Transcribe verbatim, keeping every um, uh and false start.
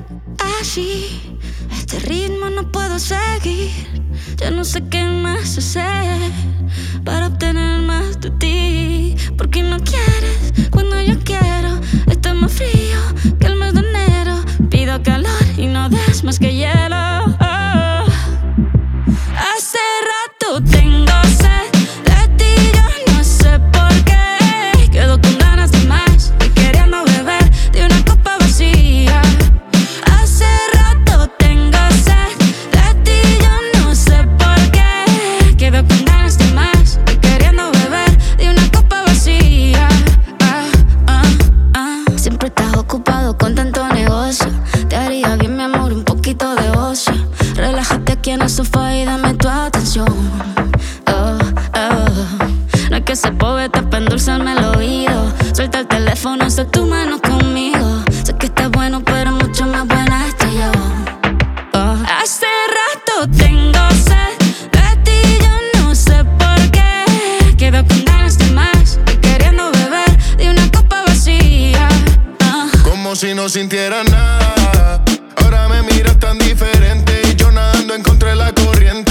Así, este ritmo no puedo seguir. Ya no sé qué más hacer para obtener más de ti. Porque no quieres cuando yo quiero. Está más frío que el mes de enero. Pido calor y no des más que hielo. Oh. Hace rato tengo sed de ti, yo no sé por qué. Quedo con ganas de más y queriendo beber de una copa vacía. Hace rato tengo sed de ti, yo no sé por qué. Quedo con ganas de más y queriendo beber de una copa vacía. Ah, ah, ah. Siempre estás ocupado con tanto negocio. Te haría bien, mi amor, un poquito de ocio. Relájate aquí en el sofá y dame tu atención. Oh, oh. No es que se poeta para endulzarme el oído. Suelta el teléfono, haz tu mano conmigo. Sé que estás bueno, pero mucho más buena estoy yo. Oh. Hace rato tengo sed de ti, yo no sé por qué. Quedo con ganas de más y queriendo beber de una copa vacía. Oh. Como si no sintiera nada. Ahora me miras tan diferente y yo nadando en contra de la corriente.